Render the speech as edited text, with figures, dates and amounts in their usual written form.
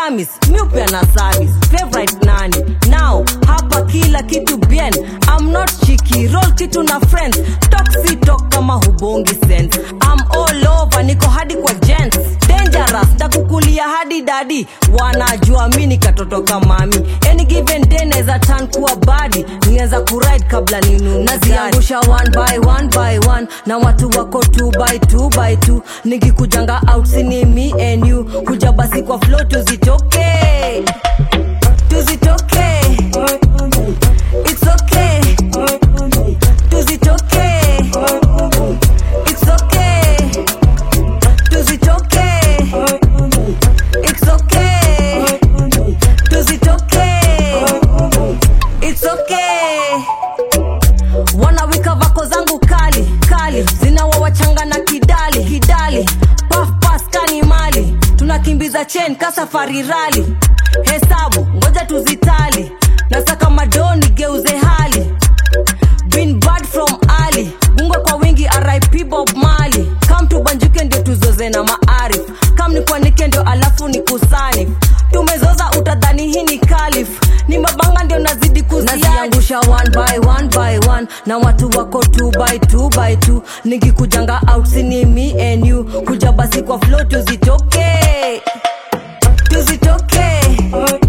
Kamis, miupia na service, favorite nani. Now, hapa kila kitu bien. I'm not cheeky, roll kitu na friends. Toxic talk kama hubongi sense. I'm all over, niko hadi kwa gents. Dangerous, takukulia hadi daddy. Wanajua mini katoto kama mami. Any given day neza turn kuwa body. Nianza kuride kabla ninu naziangusha one by one. Na watu wako 2x2. Nikikujanga out sini me and you. Kuja basi kwa flow tuzitoke. It's okay. Tuzitoke. It's okay. Tuzitoke. It's okay. Tuzitoke. It's okay. Wanawika vako zangu kali. Zinawawachanga na kidali. Puff kani mali. Tunakimbiza chain ka safari rally. Hesabu ngoja tuzitali. Nasaka madoni geuze hali. Been bad from early. Bunga kwa wingi RIP Bob Marley. Come to banjuke ndio tuzoze na maarif. Come nikuanike ndio alafu nikusani. Tumezoza utadhani hii ni kalif. Ni mabanga ndio nazidi kuziani. Naziangusha one by one. Na watu wako 2x2. Nikikujanga out sini me and you. Kuja basi kwa flow tuzitoke.